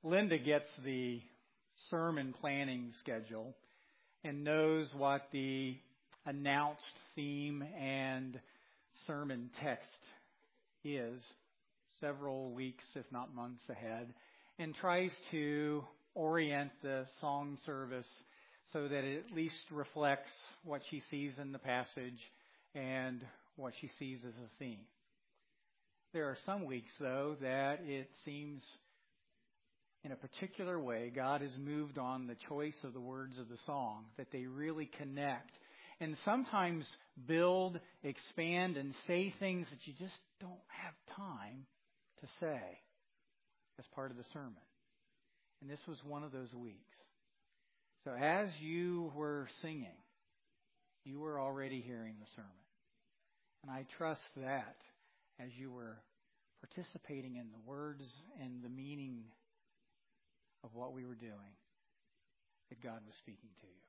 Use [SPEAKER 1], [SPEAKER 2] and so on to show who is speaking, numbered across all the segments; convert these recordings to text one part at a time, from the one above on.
[SPEAKER 1] Linda gets the sermon planning schedule and knows what the announced theme and sermon text is several weeks, if not months ahead, and tries to orient the song service so that it at least reflects what she sees in the passage and what she sees as a theme. There are some weeks, though, that it seems in a particular way God has moved on the choice of the words of the song, that they really connect and sometimes build, expand, and say things that you just don't have time to say as part of the sermon. And this was one of those weeks. So as you were singing, you were already hearing the sermon. And I trust that as you were participating in the words and the meaning of what we were doing, that God was speaking to you.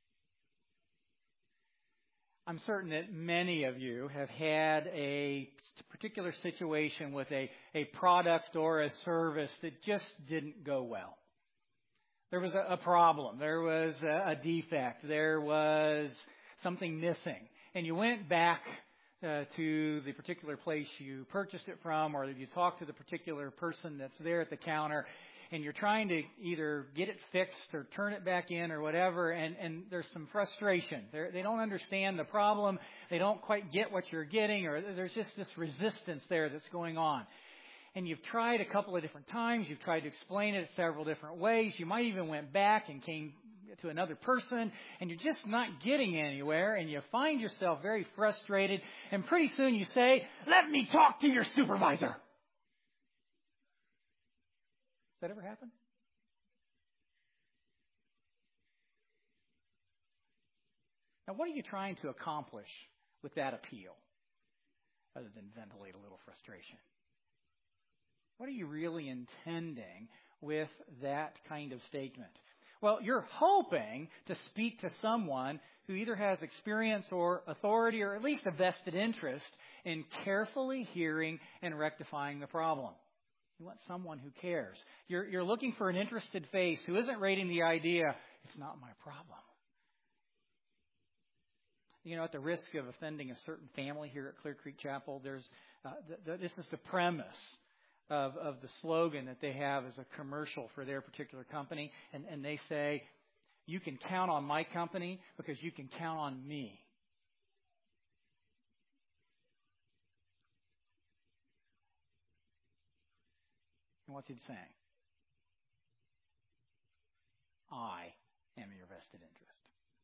[SPEAKER 1] I'm certain that many of you have had a particular situation with a product or a service that just didn't go well. There was a problem. There was a defect. There was something missing. And you went back to the particular place you purchased it from, or you talked to the particular person that's there at the counter, and you're trying to either get it fixed or turn it back in or whatever, and there's some frustration. They don't understand the problem. They don't quite get what you're getting, or there's just this resistance there that's going on. And you've tried a couple of different times. You've tried to explain it several different ways. You might even went back and came to another person, and you're just not getting anywhere, and you find yourself very frustrated, and pretty soon you say, "Let me talk to your supervisor." Has that ever happened? Now, what are you trying to accomplish with that appeal, other than ventilate a little frustration? What are you really intending with that kind of statement? Well, you're hoping to speak to someone who either has experience or authority or at least a vested interest in carefully hearing and rectifying the problem. You want someone who cares. You're looking for an interested face who isn't rating the idea, "It's not my problem." You know, at the risk of offending a certain family here at Clear Creek Chapel, there's this is the premise of the slogan that they have as a commercial for their particular company. And they say, "You can count on my company because you can count on me." And what's it saying? I am your vested interest.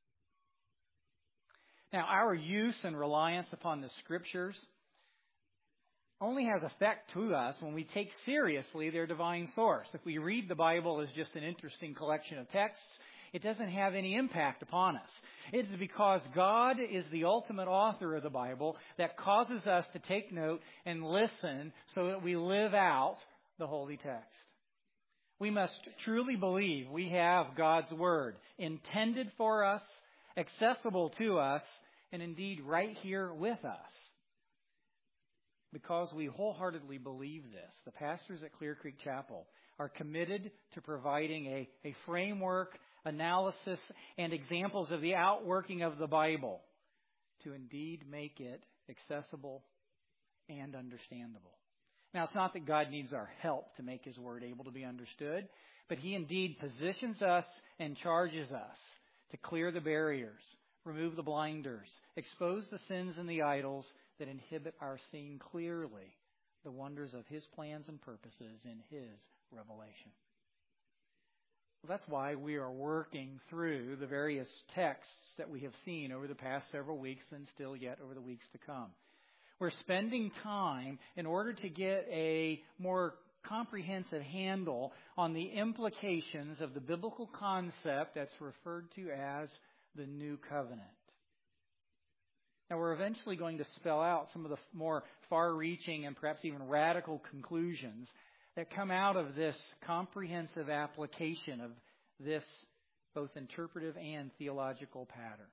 [SPEAKER 1] Now, our use and reliance upon the Scriptures only has effect to us when we take seriously their divine source. If we read the Bible as just an interesting collection of texts, it doesn't have any impact upon us. It is because God is the ultimate author of the Bible that causes us to take note and listen so that we live out the holy text. We must truly believe we have God's Word intended for us, accessible to us, and indeed right here with us. Because we wholeheartedly believe this, the pastors at Clear Creek Chapel are committed to providing a framework, analysis, and examples of the outworking of the Bible to indeed make it accessible and understandable. Now, it's not that God needs our help to make His Word able to be understood, but He indeed positions us and charges us to clear the barriers, remove the blinders, expose the sins and the idols that inhibit our seeing clearly the wonders of His plans and purposes in His revelation. Well, that's why we are working through the various texts that we have seen over the past several weeks and still yet over the weeks to come. We're spending time in order to get a more comprehensive handle on the implications of the biblical concept that's referred to as the New Covenant. Now, we're eventually going to spell out some of the more far-reaching and perhaps even radical conclusions that come out of this comprehensive application of this both interpretive and theological pattern.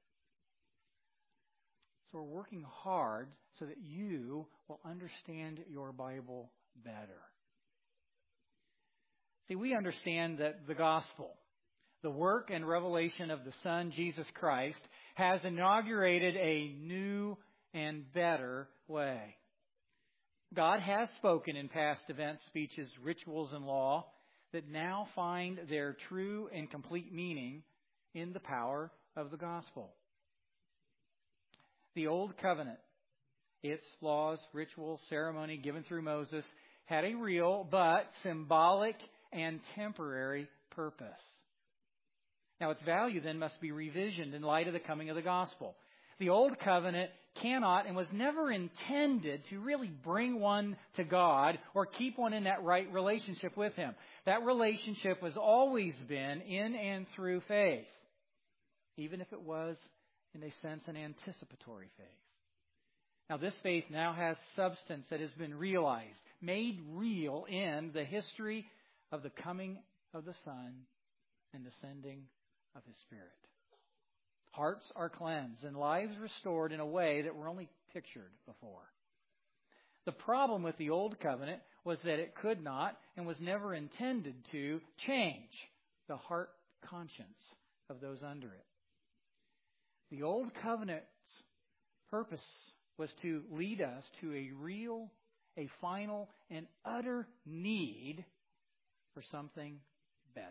[SPEAKER 1] So we're working hard so that you will understand your Bible better. See, we understand that the gospel, the work and revelation of the Son, Jesus Christ, has inaugurated a new and better way. God has spoken in past events, speeches, rituals, and law that now find their true and complete meaning in the power of the gospel. The Old Covenant, its laws, rituals, ceremony given through Moses, had a real but symbolic and temporary purpose. Now, its value then must be revisioned in light of the coming of the gospel. The Old Covenant cannot and was never intended to really bring one to God or keep one in that right relationship with Him. That relationship has always been in and through faith, even if it was, in a sense, an anticipatory faith. Now, this faith now has substance that has been realized, made real in the history of the coming of the Son and the sending of His Spirit. Hearts are cleansed and lives restored in a way that were only pictured before. The problem with the Old Covenant was that it could not and was never intended to change the heart conscience of those under it. The Old Covenant's purpose was to lead us to a real, a final, and utter need for something better.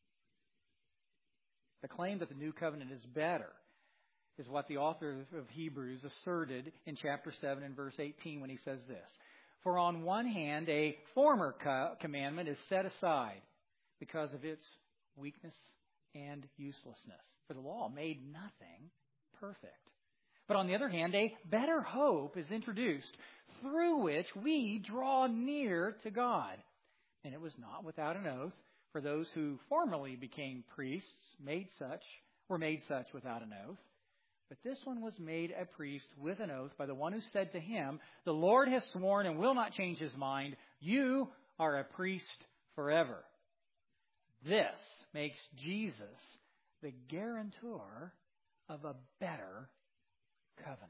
[SPEAKER 1] The claim that the New Covenant is better is what the author of Hebrews asserted in chapter 7 and verse 18 when he says this. For on one hand, a former commandment is set aside because of its weakness and uselessness. For the law made nothing perfect. But on the other hand, a better hope is introduced through which we draw near to God. And it was not without an oath. For those who formerly became priests were made such without an oath. But this one was made a priest with an oath by the one who said to him, the Lord has sworn and will not change His mind. You are a priest forever. This makes Jesus the guarantor of a better covenant.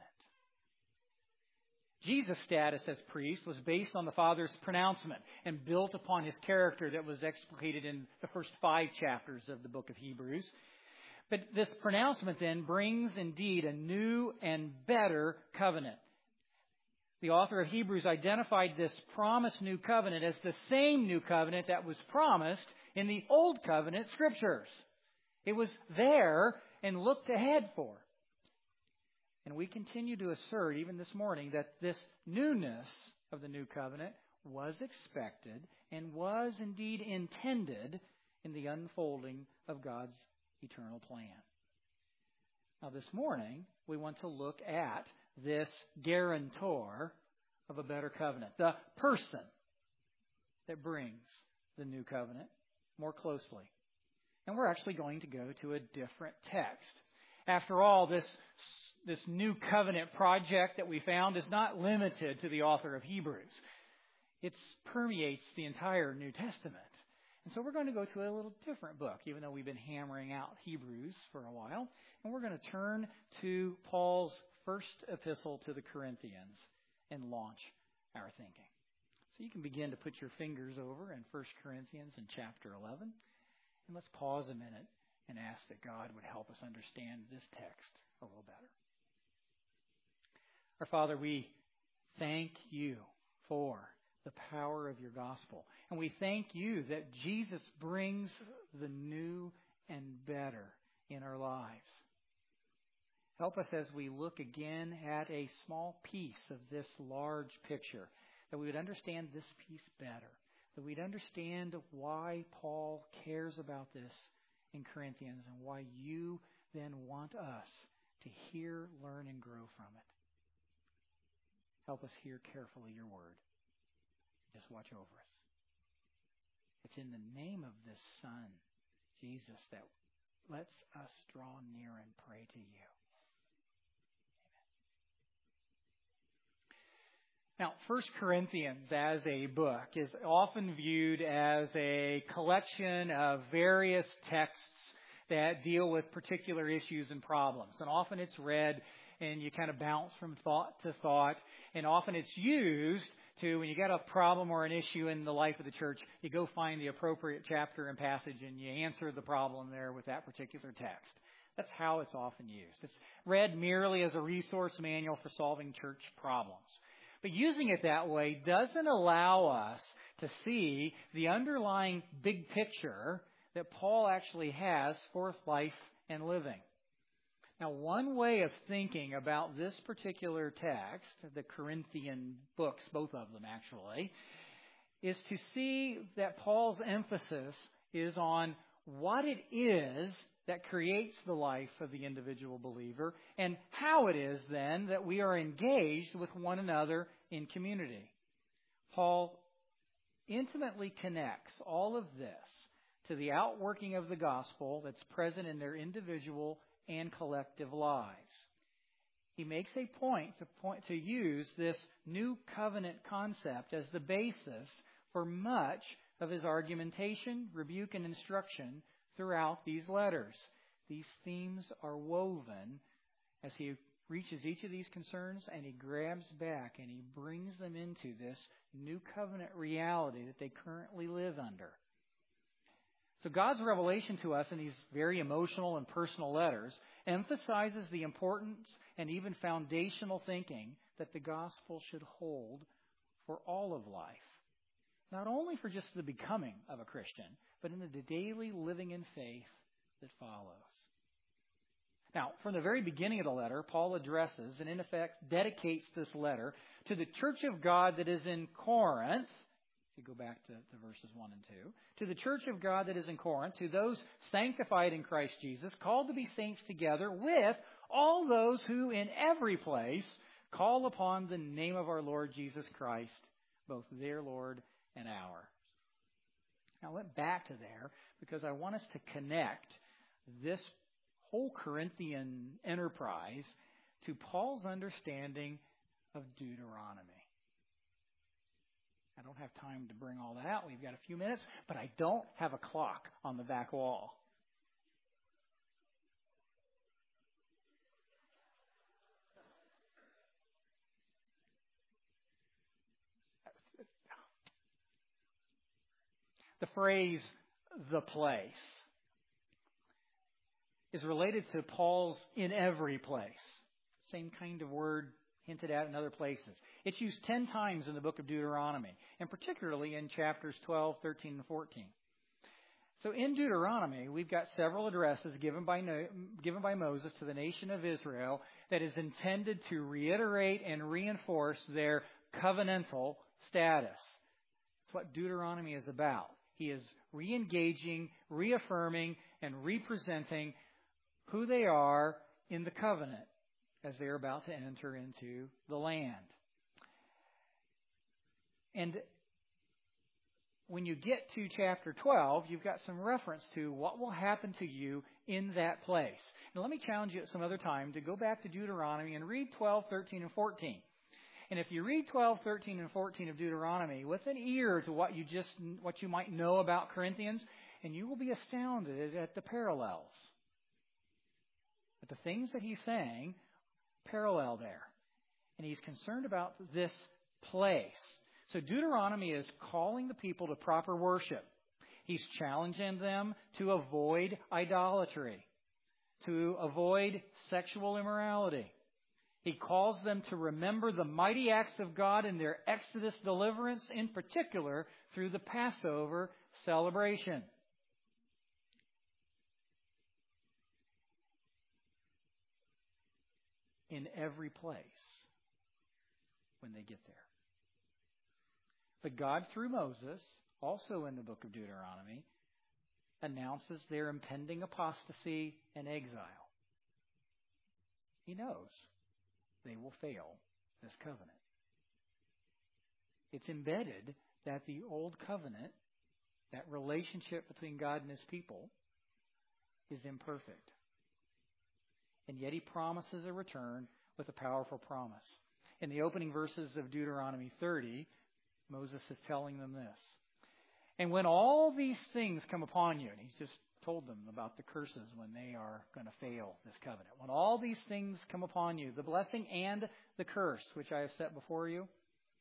[SPEAKER 1] Jesus' status as priest was based on the Father's pronouncement and built upon His character that was explicated in the first 5 chapters of the book of Hebrews. But this pronouncement then brings indeed a new and better covenant. The author of Hebrews identified this promised new covenant as the same new covenant that was promised in the Old Covenant Scriptures. It was there and looked ahead for. And we continue to assert, even this morning, that this newness of the new covenant was expected and was indeed intended in the unfolding of God's eternal plan. Now, this morning, we want to look at this guarantor of a better covenant, the person that brings the new covenant more closely. And we're actually going to go to a different text. After all, this new covenant project that we found is not limited to the author of Hebrews. It permeates the entire New Testament. And so we're going to go to a little different book, even though we've been hammering out Hebrews for a while. And we're going to turn to Paul's first epistle to the Corinthians and launch our thinking. So you can begin to put your fingers over in 1 Corinthians in chapter 11. And let's pause a minute and ask that God would help us understand this text a little better. Our Father, we thank You for the power of Your gospel. And we thank You that Jesus brings the new and better in our lives. Help us as we look again at a small piece of this large picture, that we would understand this piece better, that we'd understand why Paul cares about this in Corinthians and why You then want us to hear, learn, and grow from it. Help us hear carefully Your word. Just watch over us. It's in the name of this Son, Jesus, that lets us draw near and pray to You. Now, 1 Corinthians as a book is often viewed as a collection of various texts that deal with particular issues and problems. And often it's read and you kind of bounce from thought to thought. And often it's used to when you got a problem or an issue in the life of the church, you go find the appropriate chapter and passage and you answer the problem there with that particular text. That's how it's often used. It's read merely as a resource manual for solving church problems. But using it that way doesn't allow us to see the underlying big picture that Paul actually has for life and living. Now, one way of thinking about this particular text, the Corinthian books, both of them actually, is to see that Paul's emphasis is on what it is that creates the life of the individual believer and how it is then that we are engaged with one another in community. Paul intimately connects all of this to the outworking of the gospel that's present in their individual and collective lives. He makes a point to use this new covenant concept as the basis for much of his argumentation, rebuke, and instruction throughout these letters. These themes are woven as he reaches each of these concerns and he grabs back and he brings them into this new covenant reality that they currently live under. So God's revelation to us in these very emotional and personal letters emphasizes the importance and even foundational thinking that the gospel should hold for all of life. Not only for just the becoming of a Christian, but in the daily living in faith that follows. Now, from the very beginning of the letter, Paul addresses and in effect dedicates this letter to the church of God that is in Corinth. If you go back to verses 1 and 2. To the church of God that is in Corinth, to those sanctified in Christ Jesus, called to be saints together with all those who in every place call upon the name of our Lord Jesus Christ, both their Lord and ours. Now, I went back to there because I want us to connect this whole Corinthian enterprise to Paul's understanding of Deuteronomy. I don't have time to bring all that out. We've got a few minutes, but I don't have a clock on the back wall. The phrase, the place, is related to Paul's in every place. Same kind of word hinted at in other places. It's used 10 times in the book of Deuteronomy, and particularly in chapters 12, 13, and 14. So in Deuteronomy, we've got several addresses given by Moses to the nation of Israel that is intended to reiterate and reinforce their covenantal status. That's what Deuteronomy is about. He is re-engaging, reaffirming, and representing who they are in the covenant as they are about to enter into the land. And when you get to chapter 12, you've got some reference to what will happen to you in that place. Now, let me challenge you at some other time to go back to Deuteronomy and read 12, 13, and 14. And if you read 12, 13, and 14 of Deuteronomy with an ear to what you might know about Corinthians, and you will be astounded at the parallels. But the things that he's saying parallel there. And he's concerned about this place. So Deuteronomy is calling the people to proper worship. He's challenging them to avoid idolatry, to avoid sexual immorality. He calls them to remember the mighty acts of God in their Exodus deliverance, in particular through the Passover celebration. In every place when they get there. But God, through Moses, also in the book of Deuteronomy, announces their impending apostasy and exile. He knows they will fail this covenant. It's embedded that the old covenant, that relationship between God and his people, is imperfect. And yet he promises a return with a powerful promise. In the opening verses of Deuteronomy 30, Moses is telling them this. And when all these things come upon you, and he's just told them about the curses when they are going to fail this covenant. When all these things come upon you, the blessing and the curse which I have set before you,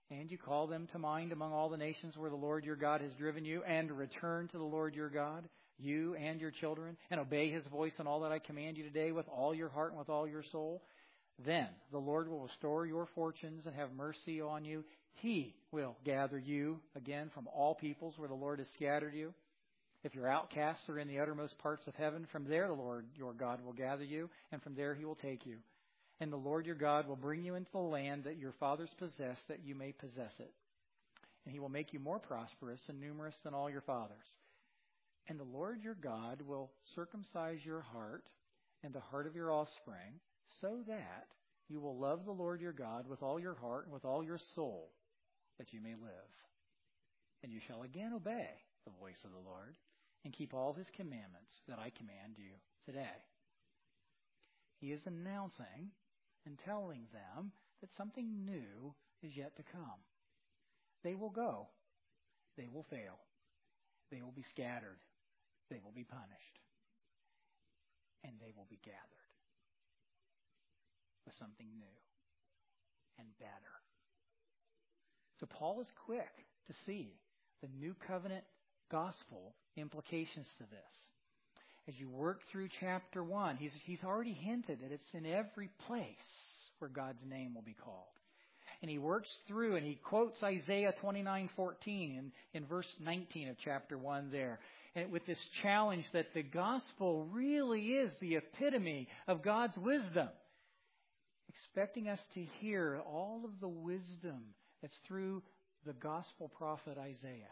[SPEAKER 1] and you call them to mind among all the nations where the Lord your God has driven you, and return to the Lord your God, you and your children, and obey his voice in all that I command you today with all your heart and with all your soul, then the Lord will restore your fortunes and have mercy on you. He will gather you again from all peoples where the Lord has scattered you. If your outcasts are in the uttermost parts of heaven, from there the Lord your God will gather you, and from there he will take you. And the Lord your God will bring you into the land that your fathers possessed, that you may possess it. And he will make you more prosperous and numerous than all your fathers. And the Lord your God will circumcise your heart and the heart of your offspring, so that you will love the Lord your God with all your heart and with all your soul, that you may live. And you shall again obey the voice of the Lord, and keep all his commandments that I command you today. He is announcing and telling them that something new is yet to come. They will go. They will fail. They will be scattered. They will be punished. And they will be gathered with something new and better. So Paul is quick to see the new covenant gospel implications to this. As you work through chapter 1, he's already hinted that it's in every place where God's name will be called. And he works through and he quotes Isaiah 29:14 in verse 19 of chapter 1 there. And with this challenge that the gospel really is the epitome of God's wisdom. Expecting us to hear all of the wisdom that's through the gospel prophet Isaiah.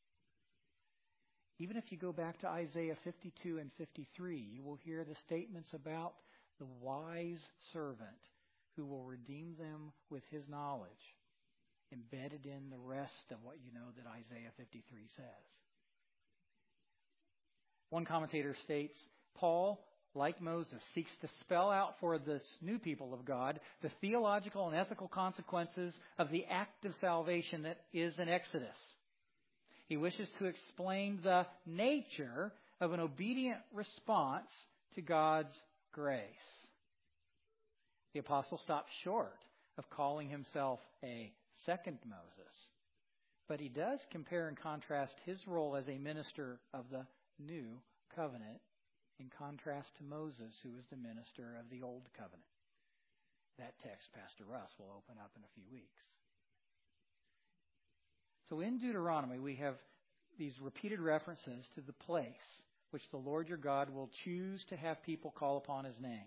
[SPEAKER 1] Even if you go back to Isaiah 52 and 53, you will hear the statements about the wise servant who will redeem them with his knowledge, embedded in the rest of what you know that Isaiah 53 says. One commentator states, Paul, like Moses, seeks to spell out for this new people of God the theological and ethical consequences of the act of salvation that is in Exodus. He wishes to explain the nature of an obedient response to God's grace. The apostle stops short of calling himself a second Moses, but he does compare and contrast his role as a minister of the new covenant in contrast to Moses, who was the minister of the old covenant. That text Pastor Russ will open up in a few weeks. So in Deuteronomy, we have these repeated references to the place which the Lord your God will choose to have people call upon his name.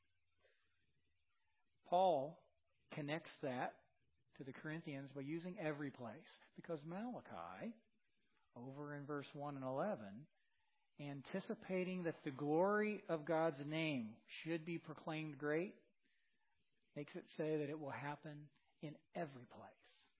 [SPEAKER 1] Paul connects that to the Corinthians by using every place, because Malachi, over in verse 1 and 11, anticipating that the glory of God's name should be proclaimed great, makes it say that it will happen in every place.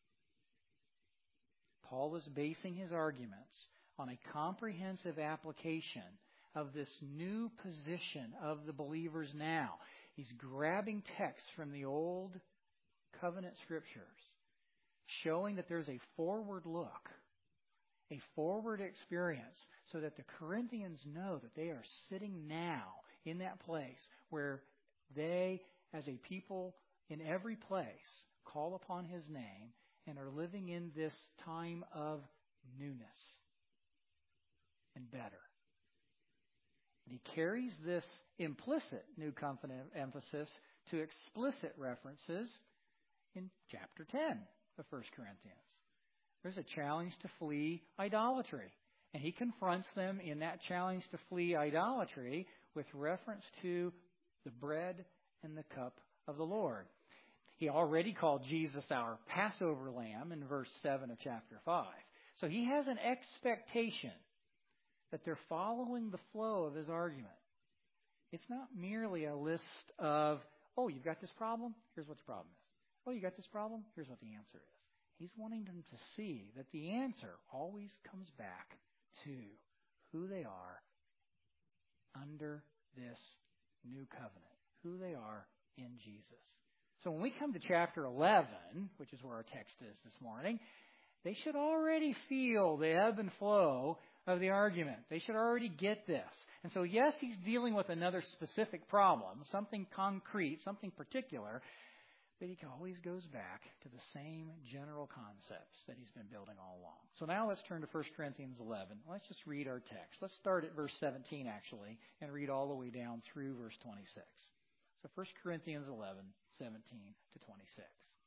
[SPEAKER 1] Paul is basing his arguments on a comprehensive application of this new position of the believers now. He's grabbing texts from the Old Covenant Scriptures, showing that there's a forward look, a forward experience, so that the Corinthians know that they are sitting now in that place where they, as a people in every place, call upon his name and are living in this time of newness and better. And he carries this implicit new covenant emphasis to explicit references in chapter 10 of 1 Corinthians. There's a challenge to flee idolatry. And he confronts them in that challenge to flee idolatry with reference to the bread and the cup of the Lord. He already called Jesus our Passover lamb in verse 7 of chapter 5. So he has an expectation that they're following the flow of his argument. It's not merely a list of, oh, you've got this problem? Here's what the problem is. Oh, you got this problem? Here's what the answer is. He's wanting them to see that the answer always comes back to who they are under this new covenant, who they are in Jesus. So when we come to chapter 11, which is where our text is this morning, they should already feel the ebb and flow of the argument. They should already get this. And so, yes, he's dealing with another specific problem, something concrete, something particular, But he always goes back to the same general concepts that he's been building all along. So now let's turn to 1 Corinthians 11. Let's just read our text. Let's start at verse 17, actually, and read all the way down through verse 26. So 1 Corinthians 11, 17 to 26.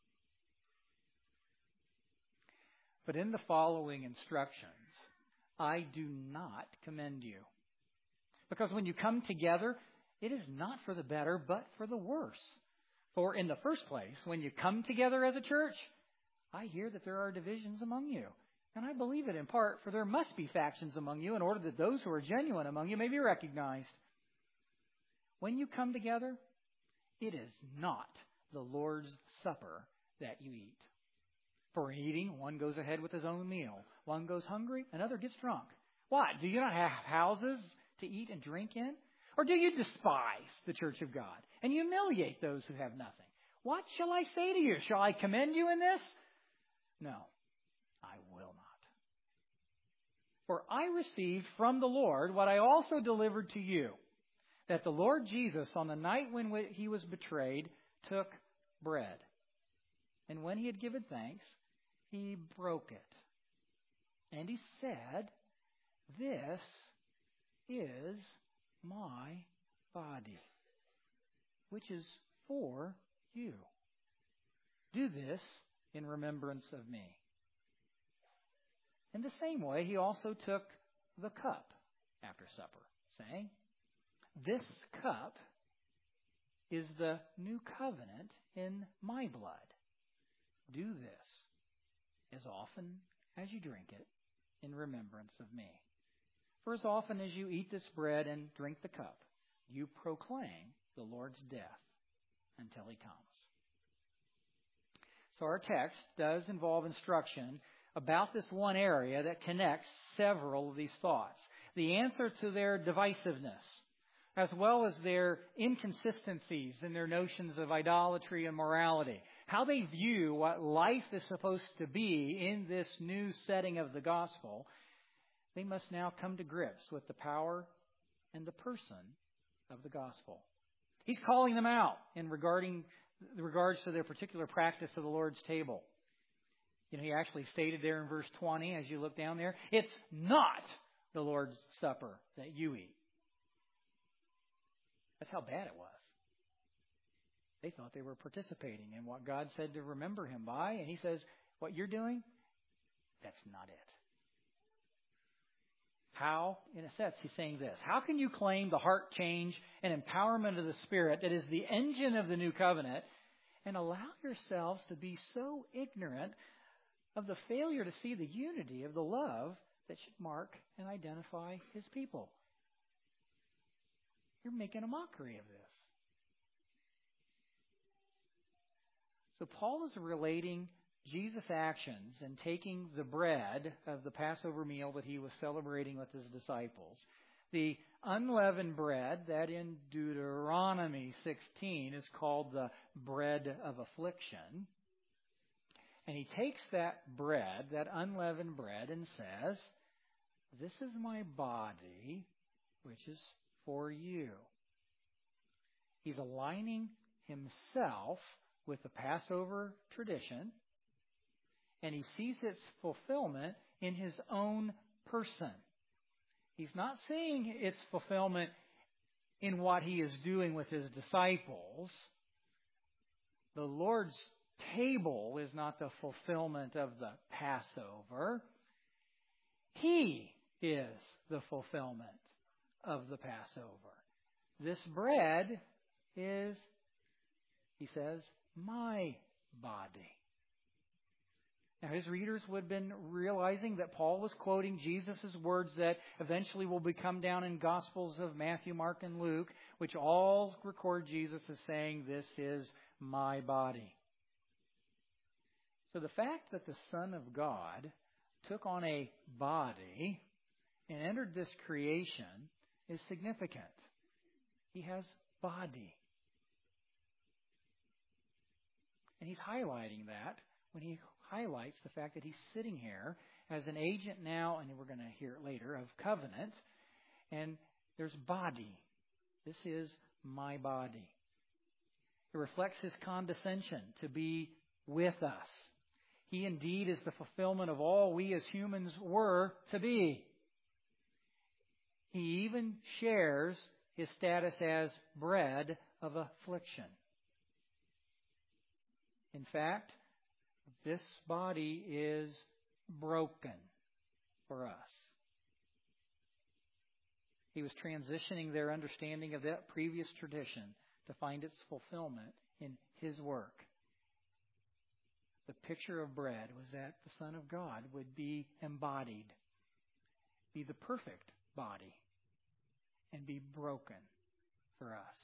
[SPEAKER 1] But in the following instructions, I do not commend you. Because when you come together, it is not for the better, but for the worse. For in the first place, when you come together as a church, I hear that there are divisions among you. And I believe it in part, for there must be factions among you in order that those who are genuine among you may be recognized. When you come together, it is not the Lord's Supper that you eat. For in eating, one goes ahead with his own meal. One goes hungry, another gets drunk. What? Do you not have houses to eat and drink in? Or do you despise the church of God and humiliate those who have nothing? What shall I say to you? Shall I commend you in this? No, I will not. For I received from the Lord what I also delivered to you, that the Lord Jesus, on the night when he was betrayed, took bread. And when he had given thanks, he broke it. And he said, "This is my body, which is for you. Do this in remembrance of me." In the same way, he also took the cup after supper, saying, "This cup is the new covenant in my blood. Do this as often as you drink it in remembrance of me. For as often as you eat this bread and drink the cup, you proclaim the Lord's death until he comes." So our text does involve instruction about this one area that connects several of these thoughts. The answer to their divisiveness, as well as their inconsistencies in their notions of idolatry and morality, how they view what life is supposed to be in this new setting of the gospel. They must now come to grips with the power and the person of the gospel. He's calling them out in regards to their particular practice of the Lord's table. He actually stated there in verse 20, as you look down there, it's not the Lord's Supper that you eat. That's how bad it was. They thought they were participating in what God said to remember him by, and he says, what you're doing, that's not it. How, in a sense, he's saying this. How can you claim the heart change and empowerment of the Spirit that is the engine of the new covenant and allow yourselves to be so ignorant of the failure to see the unity of the love that should mark and identify his people? You're making a mockery of this. So Paul is relating Jesus' actions in taking the bread of the Passover meal that he was celebrating with his disciples, the unleavened bread that in Deuteronomy 16 is called the bread of affliction. And he takes that bread, that unleavened bread, and says, "This is my body, which is for you." He's aligning himself with the Passover tradition, and he sees its fulfillment in his own person. He's not seeing its fulfillment in what he is doing with his disciples. The Lord's table is not the fulfillment of the Passover. He is the fulfillment of the Passover. This bread is, he says, my body. Now, his readers would have been realizing that Paul was quoting Jesus' words that eventually will become down in Gospels of Matthew, Mark, and Luke, which all record Jesus as saying, "This is my body." So the fact that the Son of God took on a body and entered this creation is significant. He has body. And he's highlighting that when he highlights the fact that he's sitting here as an agent now, and we're going to hear it later, of covenant, and there's body. This is my body. It reflects His condescension to be with us. He indeed is the fulfillment of all we as humans were to be. He even shares His status as bread of affliction. In fact, this body is broken for us. He was transitioning their understanding of that previous tradition to find its fulfillment in His work. The picture of bread was that the Son of God would be embodied, be the perfect body, and be broken for us.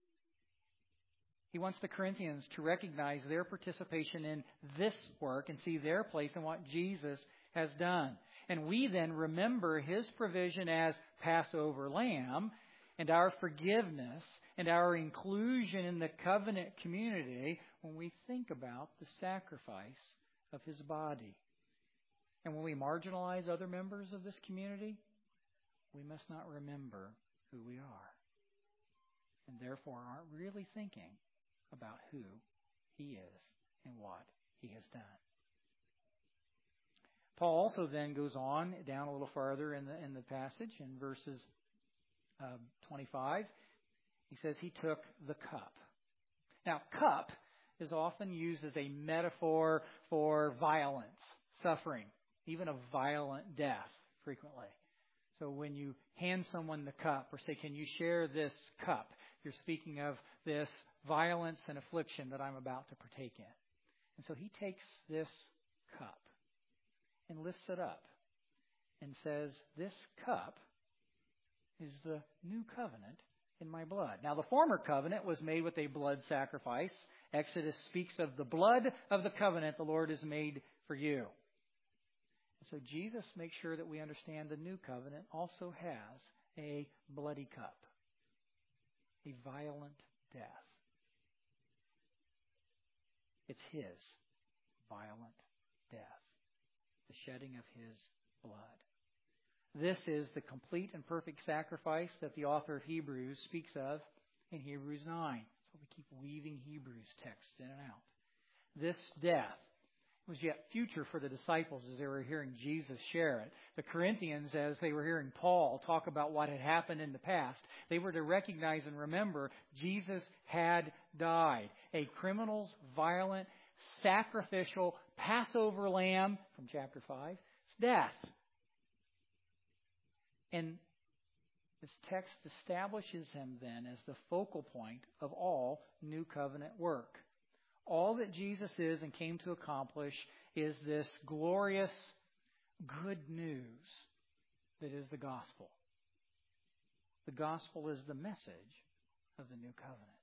[SPEAKER 1] He wants the Corinthians to recognize their participation in this work and see their place in what Jesus has done. And we then remember His provision as Passover lamb and our forgiveness and our inclusion in the covenant community when we think about the sacrifice of His body. And when we marginalize other members of this community, we must not remember who we are, and therefore aren't really thinking about who He is and what He has done. Paul also then goes on down a little farther in the passage in verses 25. He says He took the cup. Now, cup is often used as a metaphor for violence, suffering, even a violent death frequently. So when you hand someone the cup or say, "Can you share this cup?" you're speaking of this violence and affliction that I'm about to partake in. And so He takes this cup and lifts it up and says, "This cup is the new covenant in my blood." Now, the former covenant was made with a blood sacrifice. Exodus speaks of the blood of the covenant the Lord has made for you. So Jesus makes sure that we understand the new covenant also has a bloody cup, a violent death. It's His violent death, the shedding of His blood. This is the complete and perfect sacrifice that the author of Hebrews speaks of in Hebrews 9. So we keep weaving Hebrews texts in and out. This death was yet future for the disciples as they were hearing Jesus share it. The Corinthians, as they were hearing Paul talk about what had happened in the past, they were to recognize and remember Jesus had died. A criminal's violent, sacrificial Passover lamb from chapter 5's death. And this text establishes Him then as the focal point of all New Covenant work. All that Jesus is and came to accomplish is this glorious good news that is the gospel. The gospel is the message of the new covenant.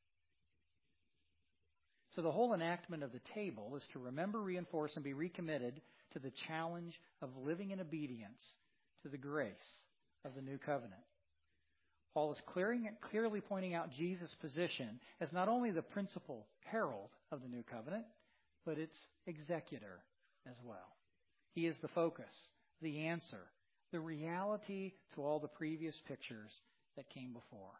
[SPEAKER 1] So the whole enactment of the table is to remember, reinforce, and be recommitted to the challenge of living in obedience to the grace of the new covenant. Paul is clearly pointing out Jesus' position as not only the principal herald of the new covenant, but its executor as well. He is the focus, the answer, the reality to all the previous pictures that came before.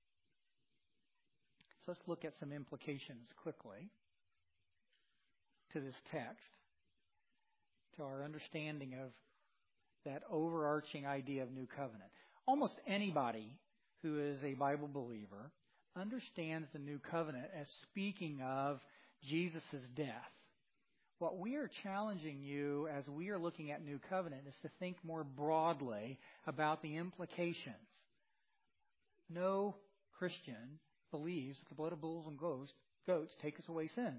[SPEAKER 1] So let's look at some implications quickly to this text, to our understanding of that overarching idea of new covenant. Almost anybody who is a Bible believer understands the new covenant as speaking of Jesus' death. What we are challenging you as we are looking at new covenant is to think more broadly about the implications. No Christian believes that the blood of bulls and goats take us away sin.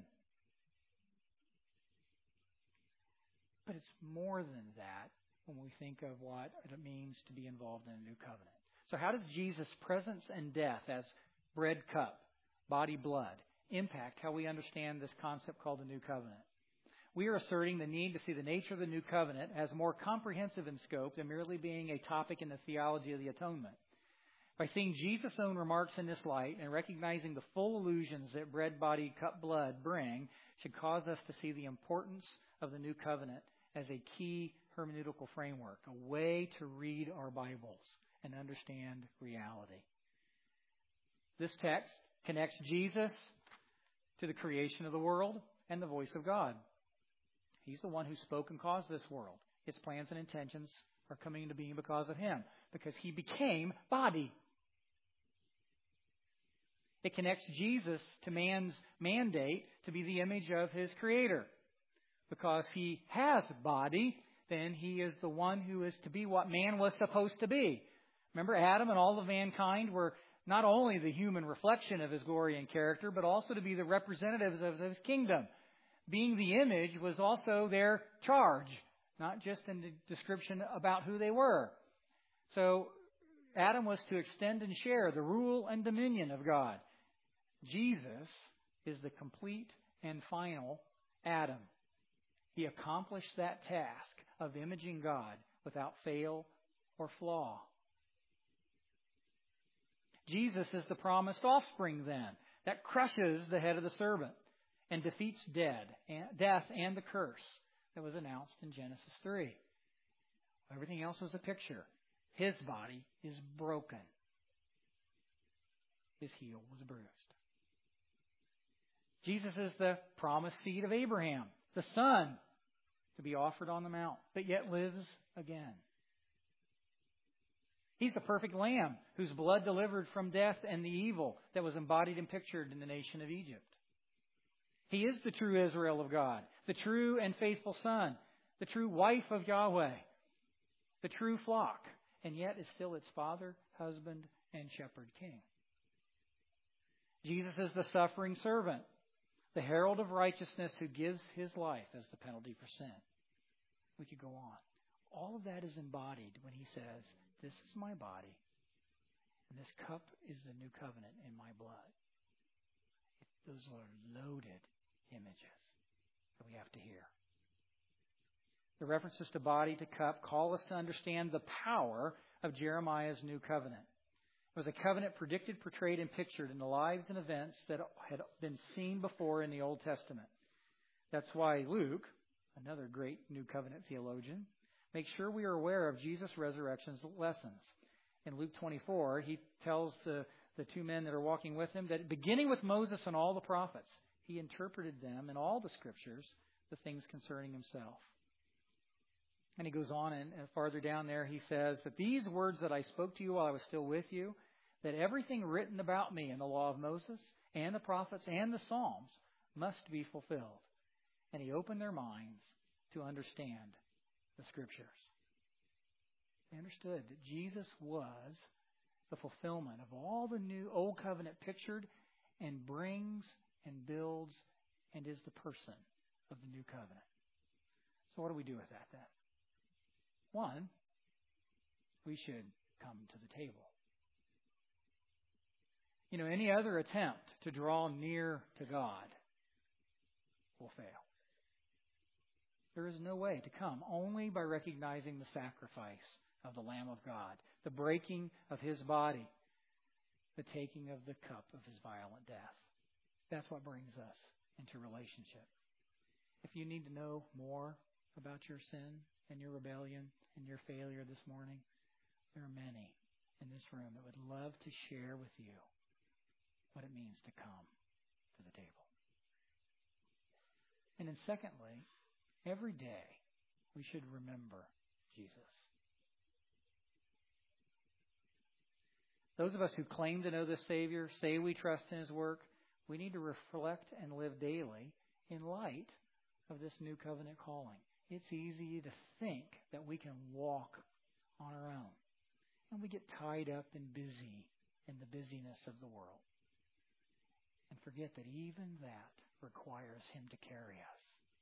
[SPEAKER 1] But it's more than that when we think of what it means to be involved in a new covenant. So how does Jesus' presence and death as bread, cup, body, blood impact how we understand this concept called the new covenant? We are asserting the need to see the nature of the new covenant as more comprehensive in scope than merely being a topic in the theology of the atonement. By seeing Jesus' own remarks in this light and recognizing the full allusions that bread, body, cup, blood bring should cause us to see the importance of the new covenant as a key hermeneutical framework, a way to read our Bibles and understand reality. This text connects Jesus to the creation of the world and the voice of God. He's the one who spoke and caused this world. Its plans and intentions are coming into being because of Him, because He became body. It connects Jesus to man's mandate to be the image of his Creator. Because He has body, then He is the one who is to be what man was supposed to be. Remember, Adam and all of mankind were not only the human reflection of His glory and character, but also to be the representatives of His kingdom. Being the image was also their charge, not just in the description about who they were. So Adam was to extend and share the rule and dominion of God. Jesus is the complete and final Adam. He accomplished that task of imaging God without fail or flaw. Jesus is the promised offspring then that crushes the head of the serpent and defeats death and the curse that was announced in Genesis 3. Everything else was a picture. His body is broken. His heel was bruised. Jesus is the promised seed of Abraham, the Son to be offered on the mount, but yet lives again. He's the perfect Lamb whose blood delivered from death and the evil that was embodied and pictured in the nation of Egypt. He is the true Israel of God, the true and faithful Son, the true wife of Yahweh, the true flock, and yet is still its father, husband, and shepherd king. Jesus is the suffering servant, the herald of righteousness who gives His life as the penalty for sin. We could go on. All of that is embodied when He says, "This is my body, and this cup is the new covenant in my blood." Those are loaded images that we have to hear. The references to body, to cup, call us to understand the power of Jeremiah's new covenant. It was a covenant predicted, portrayed, and pictured in the lives and events that had been seen before in the Old Testament. That's why Luke, another great New Covenant theologian, makes sure we are aware of Jesus' resurrection's lessons. In Luke 24, he tells the two men that are walking with him that beginning with Moses and all the prophets, he interpreted them in all the scriptures, the things concerning himself. And he goes on, and farther down there he says that these words that I spoke to you while I was still with you, that everything written about me in the law of Moses and the prophets and the Psalms must be fulfilled. And he opened their minds to understand the scriptures. They understood that Jesus was the fulfillment of all the new Old Covenant pictured and brings and builds and is the person of the New Covenant. So what do we do with that then? One, we should come to the table. You know, any other attempt to draw near to God will fail. There is no way to come only by recognizing the sacrifice of the Lamb of God, the breaking of His body, the taking of the cup of His violent death. That's what brings us into relationship. If you need to know more about your sin and your rebellion and your failure this morning, there are many in this room that would love to share with you what it means to come to the table. And then secondly, every day we should remember Jesus. Those of us who claim to know the Savior, say we trust in His work, we need to reflect and live daily in light of this new covenant calling. It's easy to think that we can walk on our own. And we get tied up and busy in the busyness of the world. And forget that even that requires Him to carry us.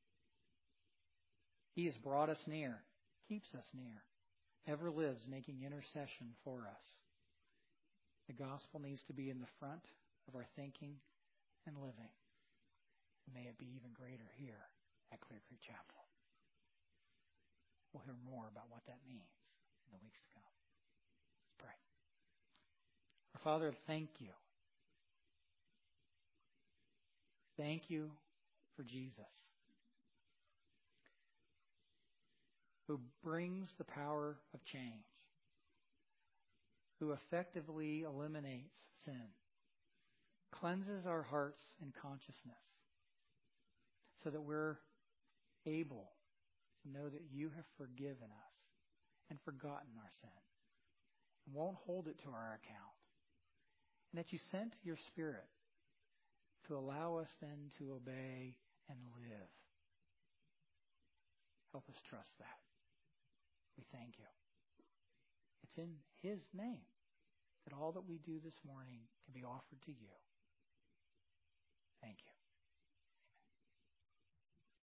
[SPEAKER 1] He has brought us near, keeps us near, ever lives making intercession for us. The gospel needs to be in the front of our thinking and living. And may it be even greater here at Clear Creek Chapel. We'll hear more about what that means in the weeks to come. Let's pray. Our Father, thank you. Thank you for Jesus, who brings the power of change, who effectively eliminates sin, cleanses our hearts and consciousness, so that we're able to know that you have forgiven us and forgotten our sin and won't hold it to our account. And that you sent your Spirit to allow us then to obey and live. Help us trust that. We thank you. It's in His name that all that we do this morning can be offered to you. Thank you.